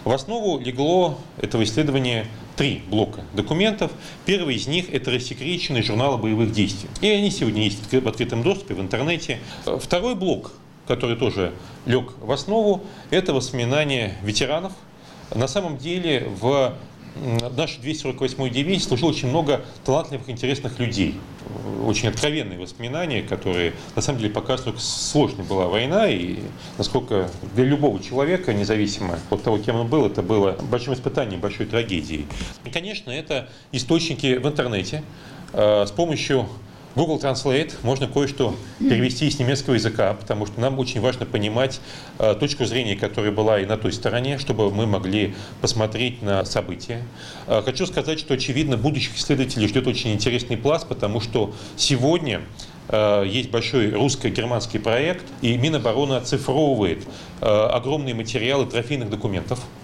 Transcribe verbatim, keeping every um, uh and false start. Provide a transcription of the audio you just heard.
В основу легло этого исследования три блока документов. Первый из них – это рассекреченные журналы боевых действий. И они сегодня есть в открытом доступе в интернете. Второй блок, который тоже лег в основу, это воспоминания ветеранов. На самом деле в нашей двести сорок восьмой дивизии служило очень много талантливых, интересных людей. Очень откровенные воспоминания, которые на самом деле показывают, как сложной была война и насколько для любого человека, независимо от того, кем он был, это было большим испытанием, большой трагедией. И, конечно, это источники в интернете. С помощью Google Translate можно кое-что перевести с немецкого языка, потому что нам очень важно понимать э, точку зрения, которая была и на той стороне, чтобы мы могли посмотреть на события. Э, хочу сказать, что, очевидно, будущих исследователей ждет очень интересный пласт, потому что сегодня э, есть большой русско-германский проект, и Минобороны оцифровывает э, огромные материалы трофейных документов.